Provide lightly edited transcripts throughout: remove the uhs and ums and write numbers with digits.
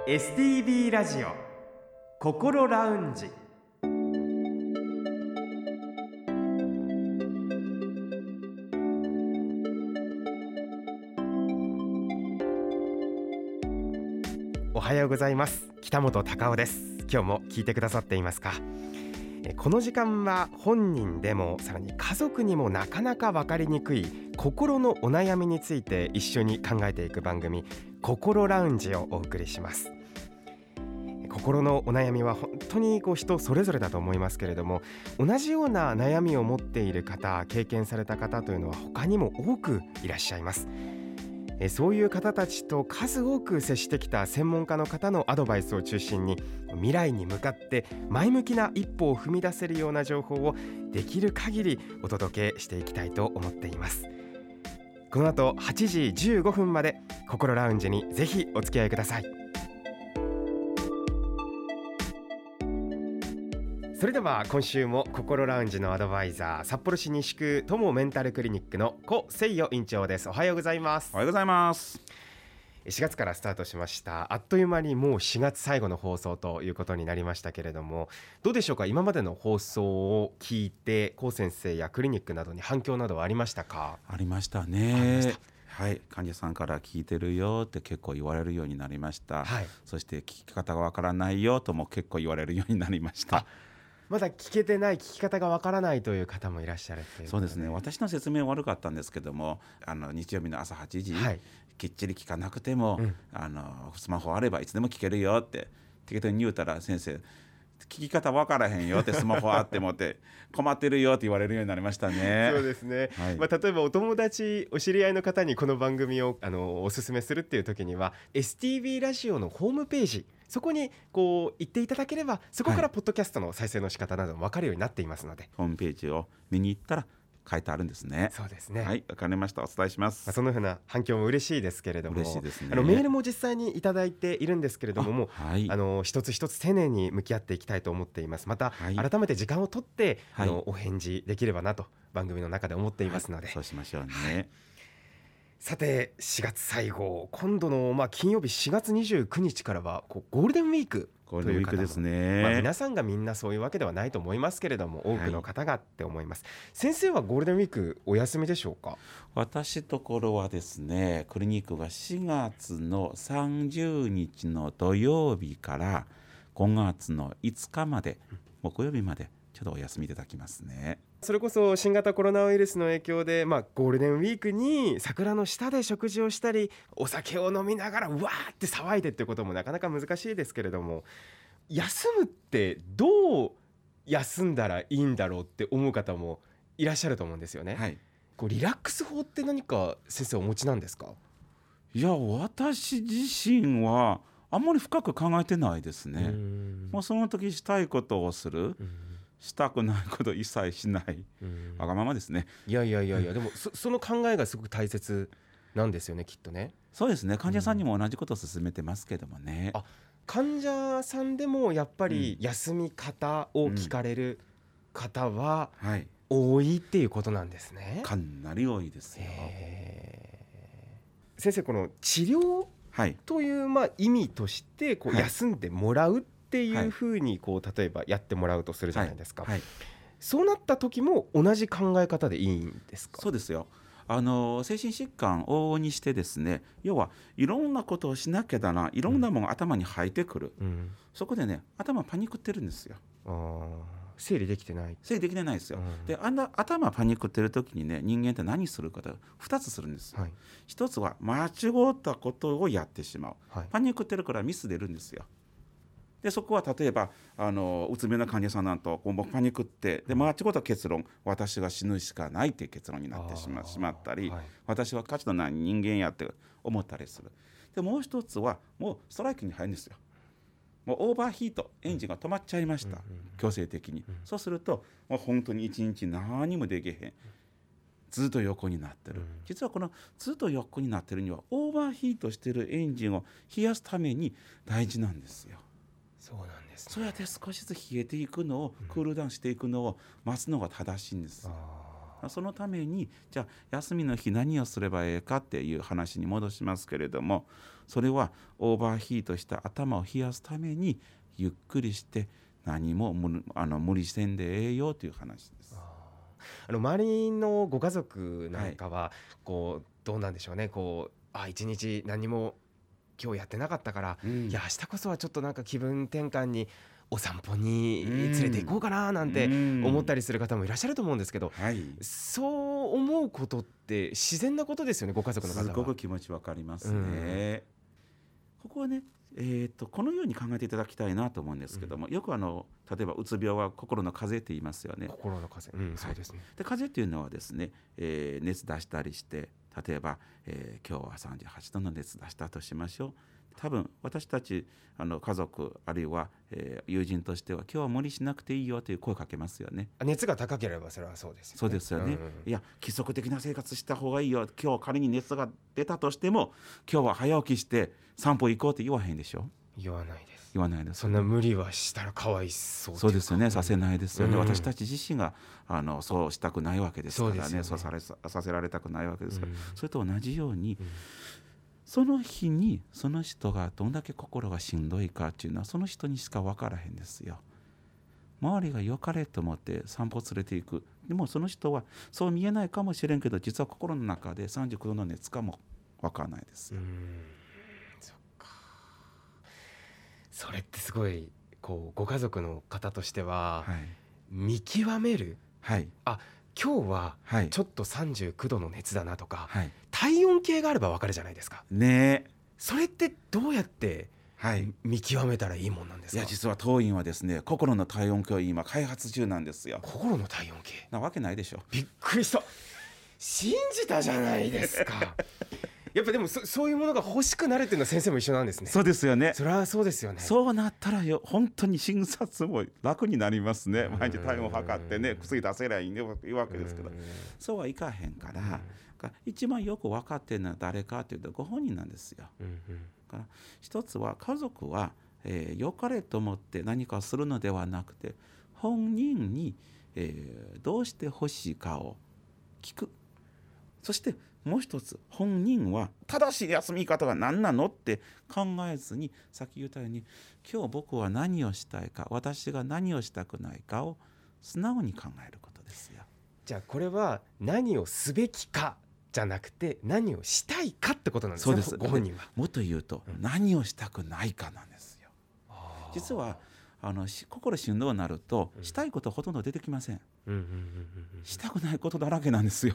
STB ラジオ心ラウンジ。おはようございます。北本隆夫です。今日も聞いてくださっていますか？この時間は本人でもさらに家族にもなかなか分かりにくい心のお悩みについて一緒に考えていく番組、心ラウンジをお送りします。心のお悩みは本当に人それぞれだと思いますけれども、同じような悩みを持っている方、経験された方というのは他にも多くいらっしゃいます。そういう方たちと数多く接してきた専門家の方のアドバイスを中心に、未来に向かって前向きな一歩を踏み出せるような情報をできる限りお届けしていきたいと思っています。この後8時15分まで心ラウンジにぜひお付き合いください。それでは今週も心ラウンジのアドバイザー、札幌市西区友メンタルクリニックの古誠代院長です。おはようございます。 おはようございます。 4月からスタートしました。あっという間にもう4月最後の放送ということになりましたけれども、どうでしょうか？今までの放送を聞いて古先生やクリニックなどに反響などはありましたか？ ありましたね。はい、患者さんから聞いてるよって結構言われるようになりました、 はい、 そして聞き方がわからないよとも結構言われるようになりました。 まだ聞けてない、聞き方がわからないという方もいらっしゃるということで。 そうですね、私の説明悪かったんですけども、日曜日の朝8時、はい、きっちり聞かなくても、スマホあればいつでも聞けるよって適当に言うたら、先生聞き方分からへんよって、スマホあってもって困ってるよって言われるようになりましたね。 そうですね、 はい、 例えばお友達、お知り合いの方にこの番組をおすすめするっていう時には STB ラジオのホームページ、そこに行っていただければ、そこからポッドキャストの再生の仕方なども分かるようになっていますので、 ホームページを見に行ったら書いてあるんですね。 そうですね。 はい、わかりました。お伝えします。 そのような反響も嬉しいですけれども、 嬉しいですね。 メールも実際にいただいているんですけれども、 はい、 一つ一つ丁寧に向き合っていきたいと思っています。また、はい、改めて時間を取って、はい、お返事できればなと番組の中で思っていますので、 そうしましょうね。 はい、さて4月最後、今度の金曜日4月29日からはゴールデンウィークという方もですね。 皆さんがみんなそういうわけではないと思いますけれども、多くの方がって思います、はい、先生はゴールデンウィークお休みでしょうか？ 私ところはですね、クリニックが4月の30日の土曜日から5月の5日まで、木曜日までちょっとお休みいただきますね。 それこそ新型コロナウイルスの影響で、ゴールデンウィークに桜の下で食事をしたり、お酒を飲みながらうわーって騒いでってこともなかなか難しいですけれども、休むってどう休んだらいいんだろうって思う方もいらっしゃると思うんですよね、はい、リラックス法って何か先生お持ちなんですか？ いや、私自身はあんまり深く考えてないですね。もうその時したいことをする、したくないこと一切しない、わがままですね。 いやでもその考えがすごく大切なんですよね、きっとね。 そうですね、患者さんにも同じことを勧めてますけどもね。 患者さんでもやっぱり休み方を聞かれる方は多いっていうことなんですね。 かなり多いですよ。 先生、この治療という意味として休んでもらうっていうふうに例えばやってもらうとするじゃないですか、そうなった時も同じ考え方でいいんですか？ そうですよ。精神疾患を往々にしてですね、要はいろんなことをしなきゃだな、いろんなものが頭に入ってくる、そこでね、頭パニックってるんですよ。 整理できてないですよ、で頭パニックってる時にね、人間って何するかと2つするんですよ、1つは間違ったことをやってしまう、パニックってるからミス出るんですよ。でそこは例えばうつ病の患者さんなんとパニックってで間違った結論、私が死ぬしかないっていう結論になってしまったり、私は価値のない人間やって思ったりする。でもう一つはもうストライキに入るんですよ。もうオーバーヒート、エンジンが止まっちゃいました、強制的に、そうするともう本当に一日何もできへん、ずっと横になってる、実はこのずっと横になってるにはオーバーヒートしてるエンジンを冷やすために大事なんですよ。 そうなんですね。 そうやって少しずつ冷えていくのを、クールダウンしていくのを待つのが正しいんです。 そのためにじゃあ休みの日何をすればいいかっていう話に戻しますけれども、それはオーバーヒートした頭を冷やすためにゆっくりして何も無理せんでええよという話です。 周りのご家族なんかはこうどうなんでしょうね、こう一日何も今日やってなかったから、いや明日こそはちょっとなんか気分転換にお散歩に連れて行こうかななんて思ったりする方もいらっしゃると思うんですけど、そう思うことって自然なことですよね、ご家族の方は。 すごく気持ちわかりますね。ここはね、このように考えていただきたいなと思うんですけども、よく例えばうつ病は心の風邪って言いますよね。 心の風邪、そうですね。 で風邪っていうのはですね、熱出したりして、例えば、今日は38度の熱出したとしましょう。多分私たち家族あるいは、友人としては今日は無理しなくていいよという声をかけますよね。 熱が高ければそれはそうですよね。 そうですよね、いや規則的な生活した方がいいよ、今日仮に熱が出たとしても今日は早起きして散歩行こうって言わへんでしょ。 言わないです。 言わないです、 そんな無理はしたらかわいそう。 そうですよね、させないですよね、私たち自身がそうしたくないわけですからね、そうさせられたくないわけですから、それと同じように、その日にその人がどんだけ心がしんどいかっていうのはその人にしか分からへんですよ。周りが良かれと思って散歩連れていく、でもその人はそう見えないかもしれんけど、実は心の中で39度の熱かも分からないですよ。 そっか。それってすごいこうご家族の方としては、見極める、今日はちょっと39度の熱だなとか、体温計があれば分かるじゃないですかね。それってどうやって見極めたらいいもんなんですか。 いや実は当院はですね、心の体温計を今開発中なんですよ。 心の体温計なわけないでしょ。 びっくりした。信じたじゃないですか。やっぱでもそういうものが欲しくなるっていうのは先生も一緒なんですね。 そうですよね。 それはそうですよね。 そうなったら本当に診察も楽になりますね。毎日体温を測ってね、薬出せりゃいいわけですけど、そうはいかへんから、一番よく分かってるのは誰かというとご本人なんですよ。から一つは家族は良かれと思って何かするのではなくて、本人にどうして欲しいかを聞く。そしてもう一つ、本人は正しい休み方が何なのって考えずに、さっき言ったように今日僕は何をしたいか、私が何をしたくないかを素直に考えることですよ。 じゃあこれは何をすべきかじゃなくて何をしたいかってことなんですね。そうです。ご本人はもっと言うと、何をしたくないかなんですよ。実は心しんどくなるとしたいことほとんど出てきません。したくないことだらけなんですよ。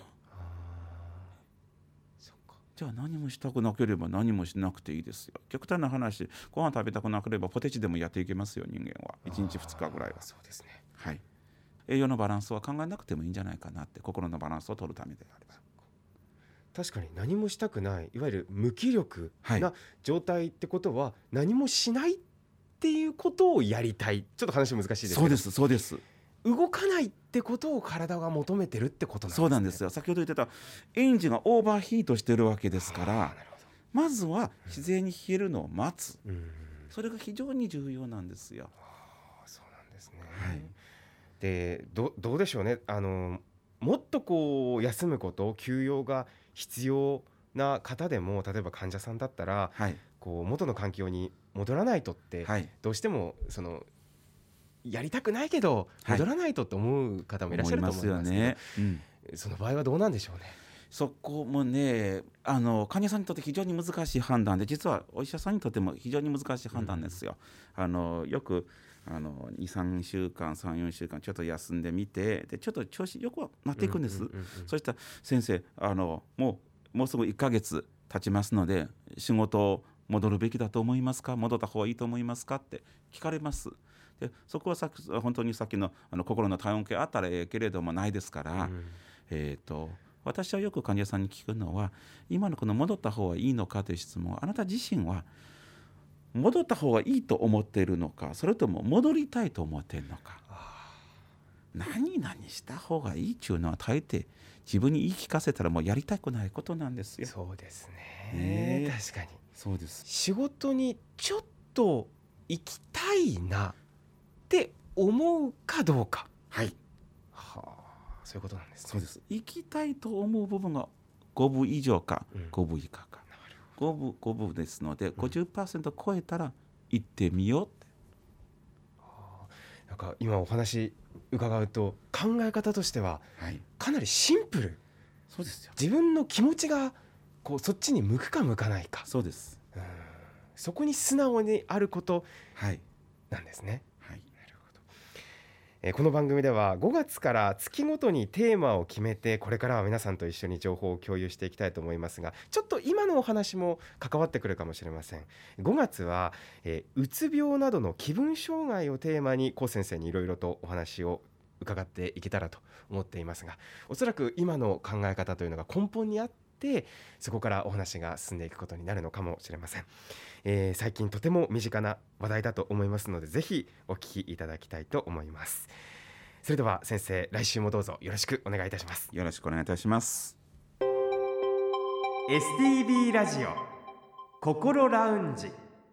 じゃあ何もしたくなければ何もしなくていいですよ。極端な話、ご飯食べたくなければポテチでもやっていけますよ、人間は。1日2日ぐらいは。 そうですね。 栄養のバランスは考えなくてもいいんじゃないかなって、心のバランスを取るためであれば。 確かに何もしたくない、いわゆる無気力な状態ってことは、何もしないっていうことをやりたい。ちょっと話難しいですけど、 そうです。 動かないってことを体が求めてるってことなんですね。 そうなんですよ。先ほど言ってたエンジンがオーバーヒートしてるわけですから、まずは自然に冷えるのを待つ、それが非常に重要なんですよ。 そうなんですね。でどうでしょうね、もっとこう休むこと、休養が必要な方でも、例えば患者さんだったら、こう元の環境に戻らないとって、どうしてもやりたくないけど戻らないとって思う方もいらっしゃると思いますけど、その場合はどうなんでしょうね。 そこもね、患者さんにとって非常に難しい判断で、実はお医者さんにとっても非常に難しい判断ですよ。よく2、3週間3、4週間ちょっと休んでみて、でちょっと調子よくなっていくんです。そしたら先生もうすぐ1ヶ月経ちますので、仕事戻るべきだと思いますか、戻った方がいいと思いますかって聞かれます。でそこは本当にさっきの心の体温計あったらええけれどもないですから、私はよく患者さんに聞くのは、今のこの戻った方がいいのかという質問、あなた自身は戻った方がいいと思っているのか、それとも戻りたいと思っているのか。何々した方がいいっていうのは大抵自分に言い聞かせたらもうやりたくないことなんですよ。 そうですね、確かにそうです。 仕事にちょっと行きたいなって思うかどうか。 そういうことなんですね。 そうです。行きたいと思う部分が5分以上か5分以下か、5分ですので 50% 超えたら行ってみようって。 なんか今お話伺うと考え方としてはかなりシンプル。 そうですよ。 自分の気持ちがこうそっちに向くか向かないか。 そうです。 そこに素直にあることなんですね。 はい、 なるほど。この番組では5月から月ごとにテーマを決めて、これからは皆さんと一緒に情報を共有していきたいと思いますが、ちょっと今のお話も関わってくるかもしれません。5月は、うつ病などの気分障害をテーマに高先生にいろいろとお話を伺っていけたらと思っていますが、おそらく今の考え方というのが根本にあって、そこからお話が進んでいくことになるのかもしれません。最近とても身近な話題だと思いますので、ぜひお聞きいただきたいと思います。それでは先生、来週もどうぞよろしくお願いいたします。 よろしくお願いいたします。 STB ラジオ心ラウンジ。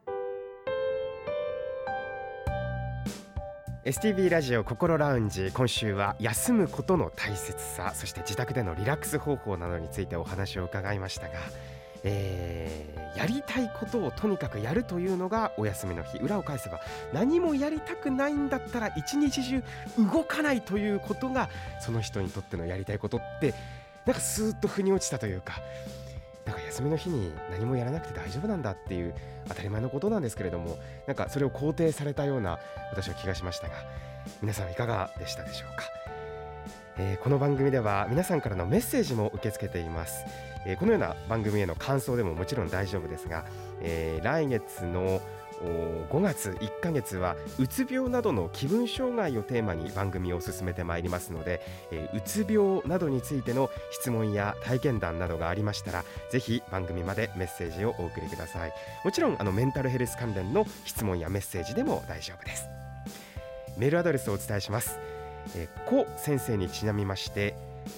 STB ラジオ心ラウンジ、今週は休むことの大切さ、そして自宅でのリラックス方法などについてお話を伺いましたが、やりたいことをとにかくやるというのがお休みの日。裏を返せば何もやりたくないんだったら一日中動かないということがその人にとってのやりたいことって、なんかスーッと腑に落ちたというか、なんか休みの日に何もやらなくて大丈夫なんだっていう当たり前のことなんですけれども、なんかそれを肯定されたような私は気がしましたが、皆さんいかがでしたでしょうか。この番組では皆さんからのメッセージも受け付けています。このような番組への感想でももちろん大丈夫ですが、来月の5月1ヶ月はうつ病などの気分障害をテーマに番組を進めてまいりますので、うつ病などについての質問や体験談などがありましたら、ぜひ番組までメッセージをお送りください。もちろんメンタルヘルス関連の質問やメッセージでも大丈夫です。メールアドレスをお伝えします。コ先生にちなみまして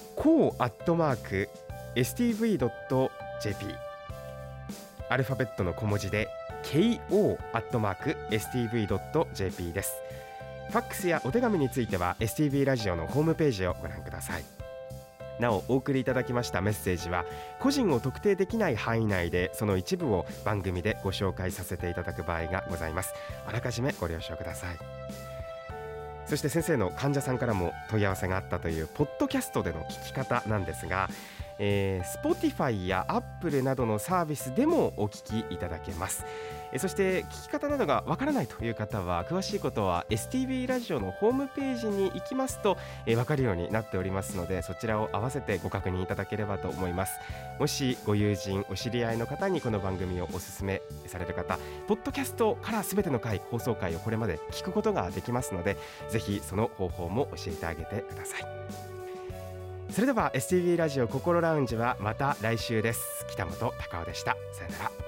ko@stv.jp、 アルファベットの小文字で ko@stv.jp です。ファックスやお手紙については STV ラジオのホームページをご覧ください。なお、お送りいただきましたメッセージは個人を特定できない範囲内で、その一部を番組でご紹介させていただく場合がございます。あらかじめご了承ください。そして先生の患者さんからも問い合わせがあったというポッドキャストでの聞き方なんですが、Spotify や Apple などのサービスでもお聞きいただけます。そして聞き方などがわからないという方は、詳しいことは STV ラジオのホームページに行きますとわかるようになっておりますので、そちらを合わせてご確認いただければと思います。もしご友人、お知り合いの方にこの番組をお勧めされる方、ポッドキャストからすべての放送回をこれまで聞くことができますので、ぜひその方法も教えてあげてください。それでは STV ラジオ心ラウンジはまた来週です。北本隆夫でした。さよなら。